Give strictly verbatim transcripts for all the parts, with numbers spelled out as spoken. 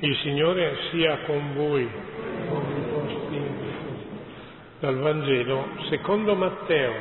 Il Signore sia con voi. Dal Vangelo secondo Matteo.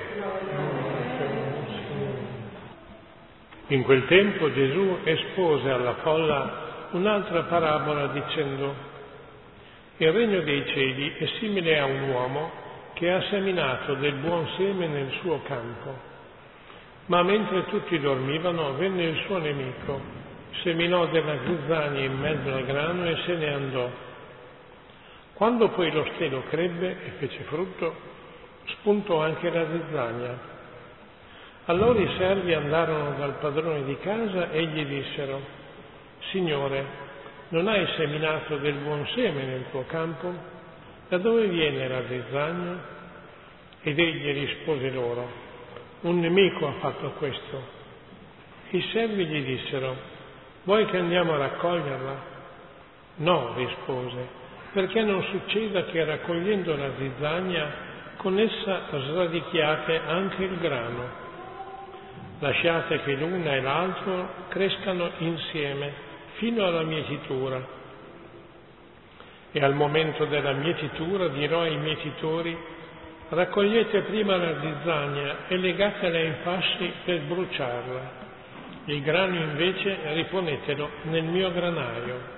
In quel tempo Gesù espose alla folla un'altra parabola dicendo: il regno dei cieli è simile a un uomo che ha seminato del buon seme nel suo campo. Ma mentre tutti dormivano, venne il suo nemico, seminò della zizzania in mezzo al grano e se ne andò. Quando poi lo stelo crebbe e fece frutto, spuntò anche la zizzania. Allora i servi andarono dal padrone di casa e gli dissero: Signore, non hai seminato del buon seme nel tuo campo? Da dove viene la zizzania? Ed egli rispose loro: un nemico ha fatto questo. I servi gli dissero: vuoi che andiamo a raccoglierla? No, rispose, perché non succeda che raccogliendo la zizzania con essa sradichiate anche il grano. Lasciate che l'una e l'altro crescano insieme fino alla mietitura. E al momento della mietitura dirò ai mietitori: raccogliete prima la zizzania e legatela in fasci per bruciarla. Il grano invece riponetelo nel mio granaio.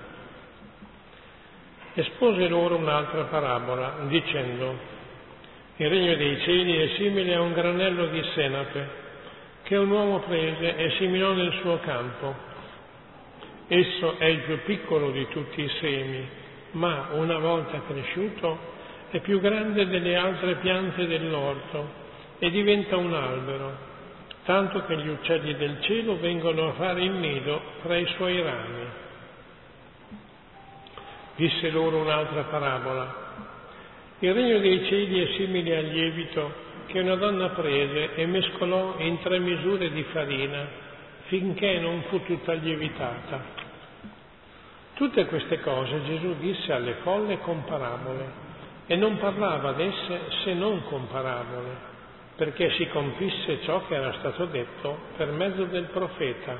Espose loro un'altra parabola, dicendo: il regno dei cieli è simile a un granello di senape che un uomo prese e seminò nel suo campo. Esso è il più piccolo di tutti i semi, ma una volta cresciuto è più grande delle altre piante dell'orto e diventa un albero, tanto che gli uccelli del cielo vengono a fare il nido fra i suoi rami. Disse loro un'altra parabola: il regno dei cieli è simile al lievito che una donna prese e mescolò in tre misure di farina finché non fu tutta lievitata. Tutte queste cose Gesù disse alle folle con parabole, e non parlava ad esse se non con parabole, perché si compisse ciò che era stato detto per mezzo del profeta: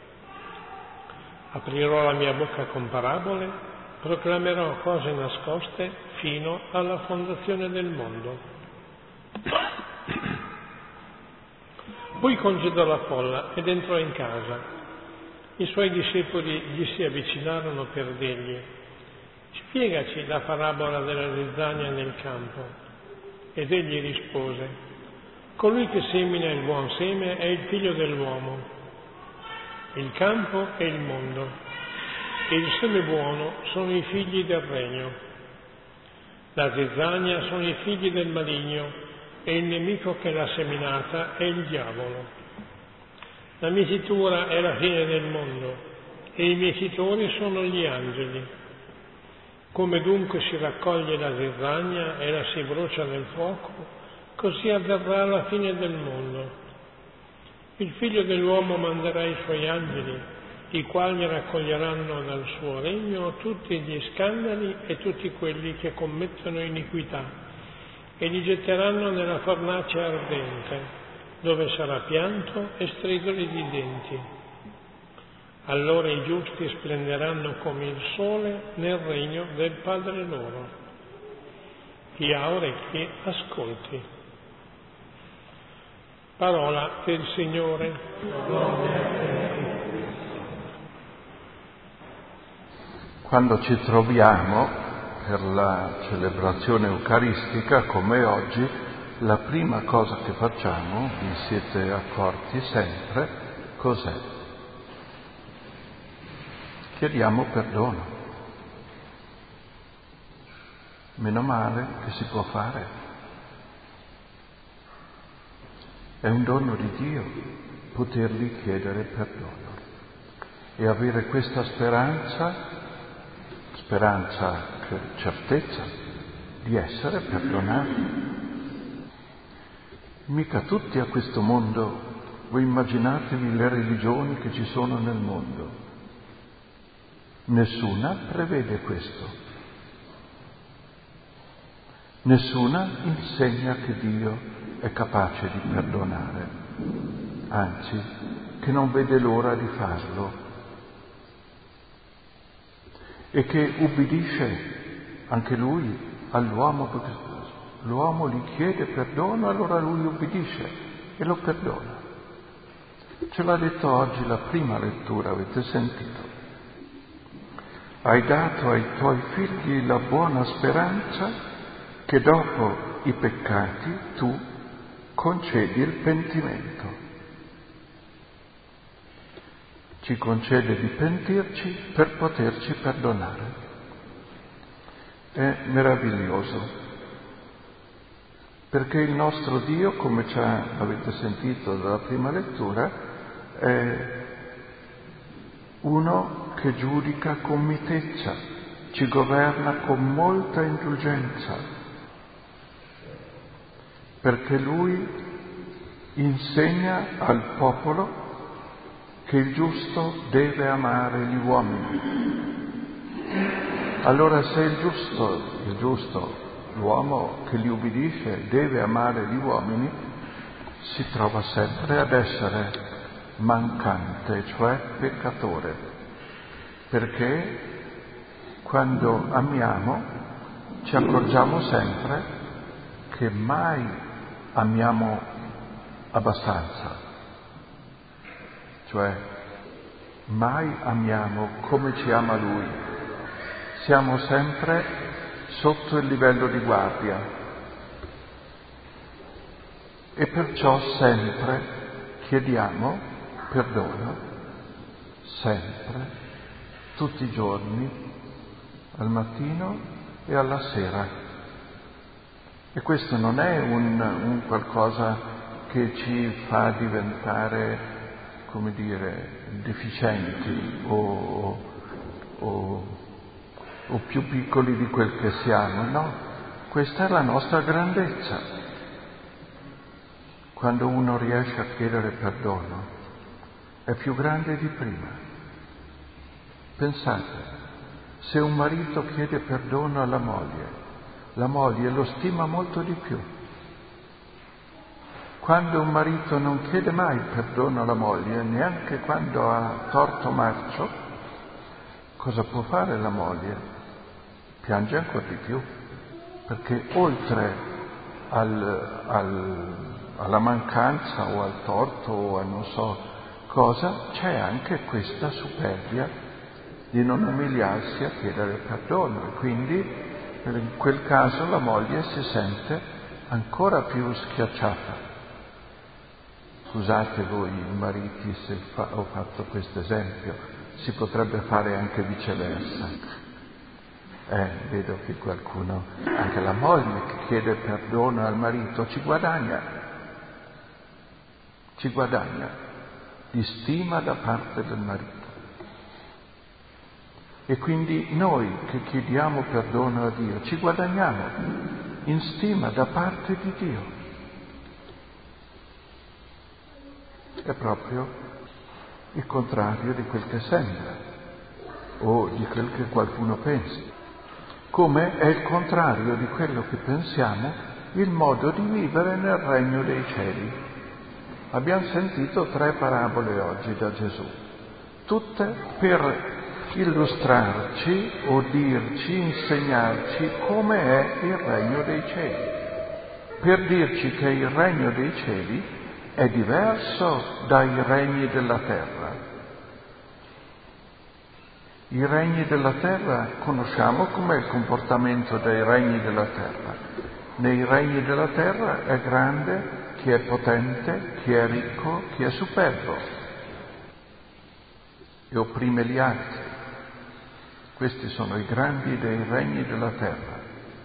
aprirò la mia bocca con parabole, proclamerò cose nascoste fino alla fondazione del mondo. Poi congedò la folla ed entrò in casa. I suoi discepoli gli si avvicinarono per dirgli: spiegaci la parabola della zizzania nel campo. Ed egli rispose: colui che semina il buon seme è il figlio dell'uomo. Il campo è il mondo, e il seme buono sono i figli del regno. La zizzania sono i figli del maligno, e il nemico che l'ha seminata è il diavolo. La mietitura è la fine del mondo, e i mietitori sono gli angeli. Come dunque si raccoglie la zizzania e la si brucia nel fuoco, così avverrà la fine del mondo. Il figlio dell'uomo manderà i suoi angeli, i quali raccoglieranno dal suo regno tutti gli scandali e tutti quelli che commettono iniquità, e li getteranno nella fornace ardente, dove sarà pianto e stridori di denti. Allora i giusti splenderanno come il sole nel regno del Padre loro. Chi ha orecchie ascolti. Parola del Signore. Quando ci troviamo per la celebrazione eucaristica, come oggi, la prima cosa che facciamo, vi siete accorti sempre, cos'è? Chiediamo perdono. Meno male che si può fare. È un dono di Dio potergli chiedere perdono e avere questa speranza, speranza, certezza di essere perdonati. Mica tutti a questo mondo, voi immaginatevi le religioni che ci sono nel mondo. Nessuna prevede questo. Nessuna insegna che Dio è capace di perdonare, anzi, che non vede l'ora di farlo. e che ubbidisce anche lui all'uomo, perché l'uomo gli chiede perdono, allora lui ubbidisce e lo perdona. Ce l'ha detto oggi la prima lettura, avete sentito? Hai dato ai tuoi figli la buona speranza che dopo i peccati tu concedi il pentimento. Ci concede di pentirci per poterci perdonare. È meraviglioso, perché il nostro Dio, come ci avete sentito dalla prima lettura, è uno che giudica con mitezza, ci governa con molta indulgenza, perché Lui insegna al popolo che il giusto deve amare gli uomini. Allora se il giusto, il giusto, l'uomo che gli ubbidisce deve amare gli uomini, si trova sempre ad essere mancante, cioè peccatore, perché quando amiamo ci accorgiamo sempre che mai amiamo abbastanza, cioè mai amiamo come ci ama Lui. Siamo sempre sotto il livello di guardia e perciò sempre chiediamo perdono, sempre, tutti i giorni, al mattino e alla sera. E questo non è un, un qualcosa che ci fa diventare, come dire, deficienti o, o o più piccoli di quel che siamo, no, questa è la nostra grandezza. Quando uno riesce a chiedere perdono è più grande di prima. Pensate, se un marito chiede perdono alla moglie, la moglie lo stima molto di più. Quando un marito non chiede mai perdono alla moglie, neanche quando ha torto marcio, cosa può fare la moglie? Piange ancora di più, perché oltre al, al, alla mancanza o al torto o a non so cosa, c'è anche questa superbia di non umiliarsi a chiedere perdono e quindi in quel caso la moglie si sente ancora più schiacciata. Scusate voi mariti se fa, ho fatto questo esempio, si potrebbe fare anche viceversa. Eh, vedo che qualcuno, anche la moglie che chiede perdono al marito, ci guadagna, ci guadagna di stima da parte del marito. E quindi noi che chiediamo perdono a Dio, ci guadagniamo in stima da parte di Dio. È proprio il contrario di quel che sembra o di quel che qualcuno pensa. Come è il contrario di quello che pensiamo il modo di vivere nel regno dei cieli. Abbiamo sentito tre parabole oggi da Gesù, tutte per illustrarci o dirci, insegnarci come è il regno dei cieli, per dirci che il regno dei cieli è diverso dai regni della terra. I regni della terra conosciamo com'è il comportamento dei regni della terra. Nei regni della terra è grande chi è potente, chi è ricco, chi è superbo e opprime gli altri. Questi sono i grandi dei regni della terra.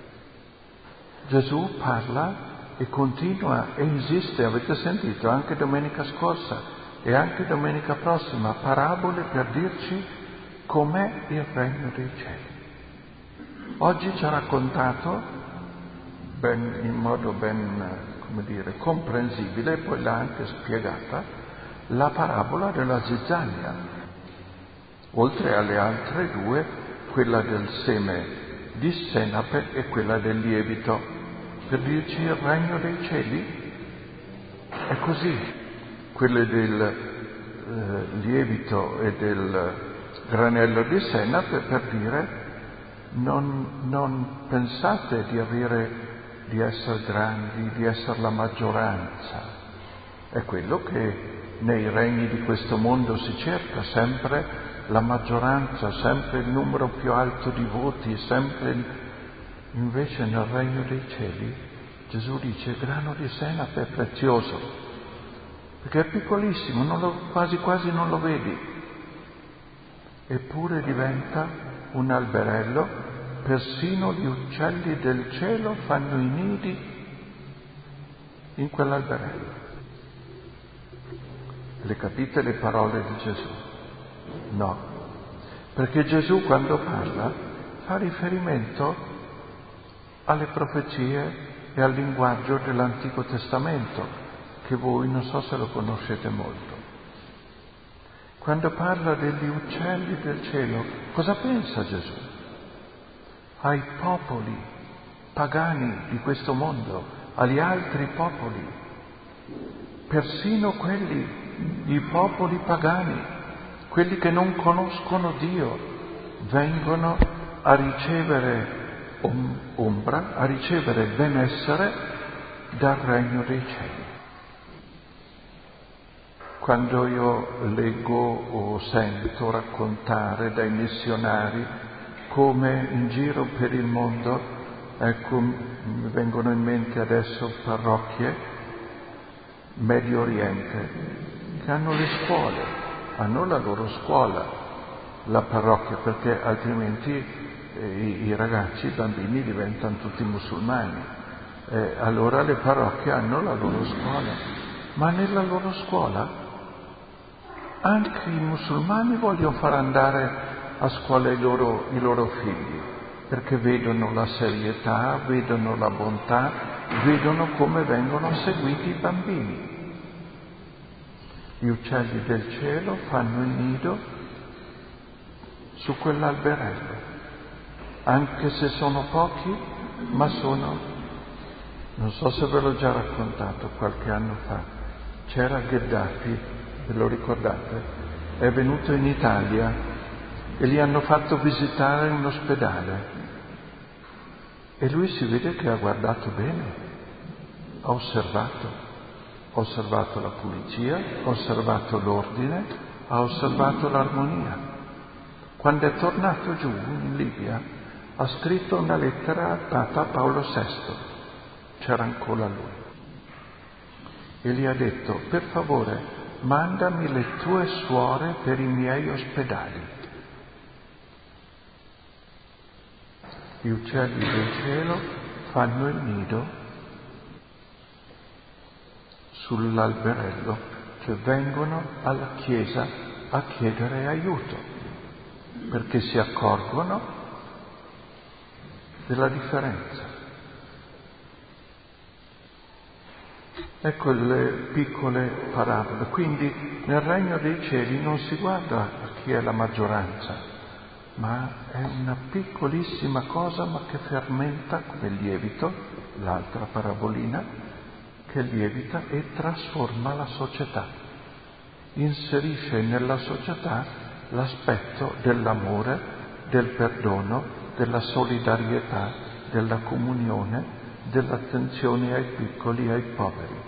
Gesù parla e continua e insiste, avete sentito anche domenica scorsa e anche domenica prossima, parabole per dirci com'è il regno dei cieli. Oggi ci ha raccontato ben, in modo ben, come dire, comprensibile, e poi l'ha anche spiegata, la parabola della zizzania, oltre alle altre due, quella del seme di senape e quella del lievito, per dirci il regno dei cieli è così. Quelle del eh, lievito e del granello di senape per dire non, non pensate di avere, di essere grandi, di essere la maggioranza. È quello che nei regni di questo mondo si cerca, sempre la maggioranza, sempre il numero più alto di voti, sempre il... Invece nel regno dei cieli Gesù dice il grano di senape è prezioso, perché è piccolissimo, non lo, quasi quasi non lo vedi, eppure diventa un alberello, persino gli uccelli del cielo fanno i nidi in quell'alberello. Le capite le parole di Gesù? No, perché Gesù quando parla fa riferimento alle profezie e al linguaggio dell'Antico Testamento, che voi non so se lo conoscete molto. Quando parla degli uccelli del cielo, cosa pensa Gesù? Ai popoli pagani di questo mondo, agli altri popoli, persino quelli, i popoli pagani, quelli che non conoscono Dio, vengono a ricevere ombra, a ricevere benessere dal regno dei cieli. Quando io leggo o sento raccontare dai missionari come in giro per il mondo, ecco, mi vengono in mente adesso parrocchie Medio Oriente che hanno le scuole, hanno la loro scuola, la parrocchia, perché altrimenti eh, i, i ragazzi, i bambini diventano tutti musulmani. Eh, allora le parrocchie hanno la loro scuola, ma nella loro scuola anche i musulmani vogliono far andare a scuola i loro, i loro figli, perché vedono la serietà, vedono la bontà, vedono come vengono seguiti i bambini. Gli uccelli del cielo fanno il nido su quell'alberello, anche se sono pochi, ma sono, non so se ve l'ho già raccontato qualche anno fa, c'era Gheddafi, ve lo ricordate? È venuto in Italia e gli hanno fatto visitare un ospedale e lui si vede che ha guardato bene, ha osservato, ha osservato la pulizia, ha osservato l'ordine, ha osservato l'armonia. Quando è tornato giù in Libia ha scritto una lettera al Papa Paolo sesto, c'era ancora lui, e gli ha detto: per favore mandami le tue suore per i miei ospedali. Gli uccelli del cielo fanno il nido sull'alberello, cioè vengono alla Chiesa a chiedere aiuto, perché si accorgono della differenza. Ecco le piccole parabole. Quindi nel regno dei cieli non si guarda a chi è la maggioranza, ma è una piccolissima cosa, ma che fermenta come il lievito, l'altra parabolina, che lievita e trasforma la società. Inserisce nella società l'aspetto dell'amore, del perdono, della solidarietà, della comunione, dell'attenzione ai piccoli e ai poveri.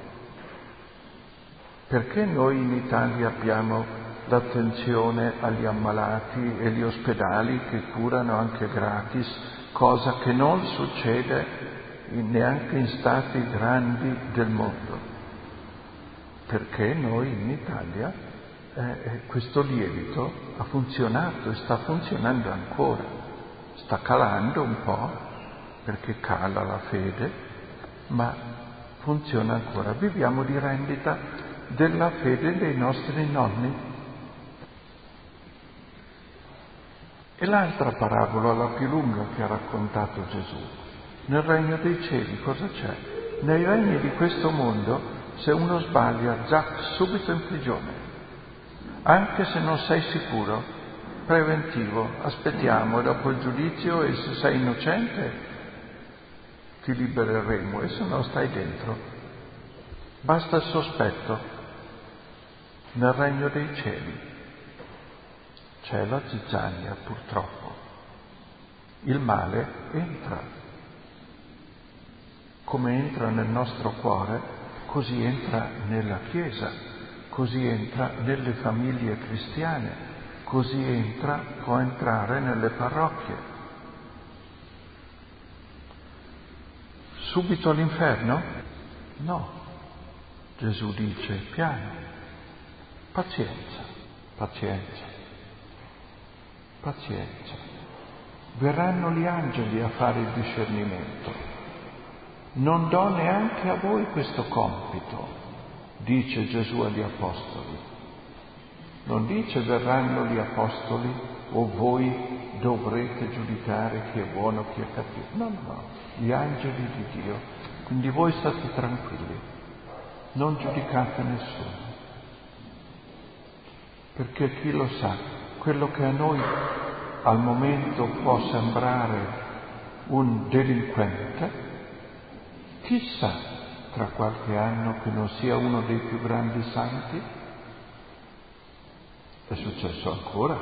Perché noi in Italia abbiamo l'attenzione agli ammalati e gli ospedali che curano anche gratis, cosa che non succede in, neanche in stati grandi del mondo? Perché noi in Italia eh, questo lievito ha funzionato e sta funzionando ancora, sta calando un po', perché cala la fede, ma funziona ancora. Viviamo di rendita della fede dei nostri nonni. E l'altra parabola, la più lunga che ha raccontato Gesù, nel regno dei cieli cosa c'è? Nei regni di questo mondo, se uno sbaglia, zac, subito in prigione, anche se non sei sicuro, preventivo, aspettiamo dopo il giudizio e se sei innocente ti libereremo, e se no stai dentro. Basta il sospetto. Nel regno dei cieli c'è la zizzania purtroppo. Il male entra. Come entra nel nostro cuore, così entra nella Chiesa, così entra nelle famiglie cristiane, così entra, può entrare nelle parrocchie. Subito all'inferno? No. Gesù dice piano, pazienza, pazienza, pazienza. Verranno gli angeli a fare il discernimento. Non do neanche a voi questo compito, dice Gesù agli apostoli. Non dice verranno gli apostoli o voi dovrete giudicare chi è buono, chi è cattivo. No, no, no, gli angeli di Dio. Quindi voi state tranquilli, non giudicate nessuno. Perché chi lo sa, quello che a noi al momento può sembrare un delinquente, chissà tra qualche anno che non sia uno dei più grandi santi. È successo ancora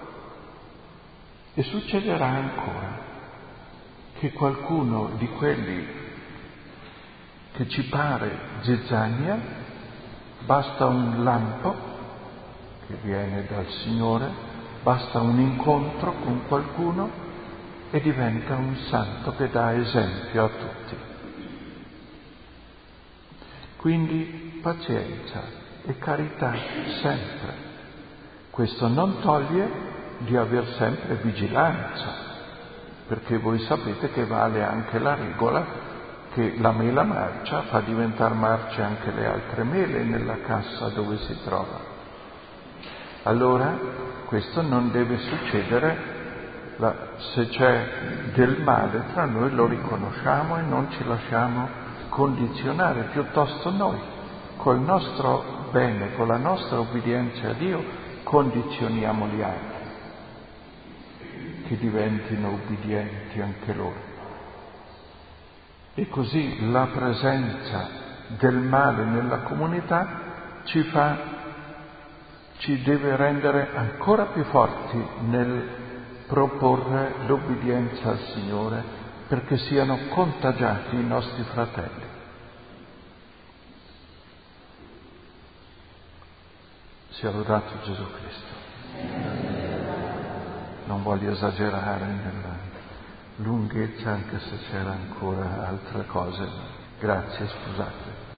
e succederà ancora che qualcuno di quelli che ci pare zizzania, basta un lampo che viene dal Signore, basta un incontro con qualcuno e diventa un santo che dà esempio a tutti. Quindi pazienza e carità sempre. Questo non toglie di aver sempre vigilanza, perché voi sapete che vale anche la regola che la mela marcia fa diventare marce anche le altre mele nella cassa dove si trova. Allora questo non deve succedere. La, se c'è del male tra noi lo riconosciamo e non ci lasciamo condizionare, piuttosto noi col nostro bene, con la nostra obbedienza a Dio condizioniamo gli altri che diventino obbedienti anche loro. E così la presenza del male nella comunità ci fa, ci deve rendere ancora più forti nel proporre l'obbedienza al Signore perché siano contagiati i nostri fratelli. Sia lodato Gesù Cristo. Non voglio esagerare nella lunghezza, anche se c'era ancora altre cose. Grazie, scusate.